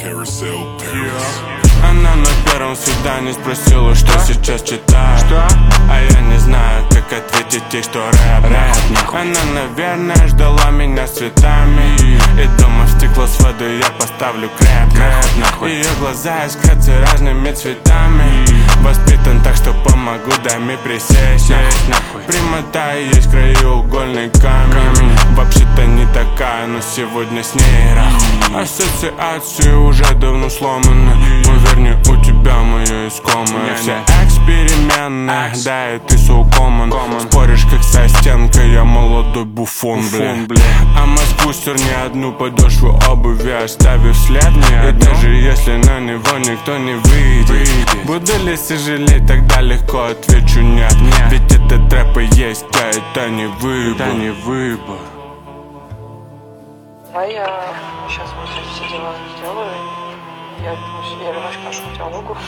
Она на первом свидании спросила, что сейчас читаю. А я не знаю, как ответить ей, что рэп. Она, наверное, ждала меня с цветами. И дома в стекло с водой я поставлю крэп. Ее глаза искрятся разными цветами. Воспитан так, что помогу даме присесть. Примотаю ей с краеугольный камень. Вообще-то не такая, но сегодня с ней раху. Ассоциации уже давно сломаны. Но вернее, у тебя мое искомое. Все эксперименты, да и ты so common. Споришь как со стенкой, я молодой буфон, бля. А Москву стер не одну подошву обуви, оставив след. И даже если на него никто не выйдет, буду ли сожалеть, тогда легко отвечу нет. Ведь этот рэп и есть, а это не выбор. Давай я сейчас вот все дела сделаю. Я вернусь к нашему диалогу.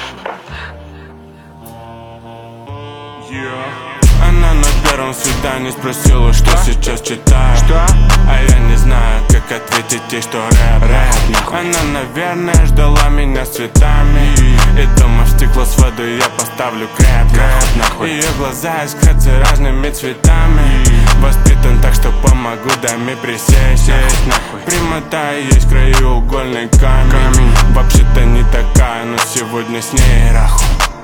Она на первом свидании спросила, что сейчас читаю. А я не знаю, как ответить ей, что рэп. Она, наверное, ждала меня с цветами. И дома в стекло с водой я поставлю крэп. Ее глаза искрятся разными цветами. Воспитан так, что помогу даме присесть. Примотаю ей с краеугольный камень. Вообще-то не такая, но сегодня с ней раху.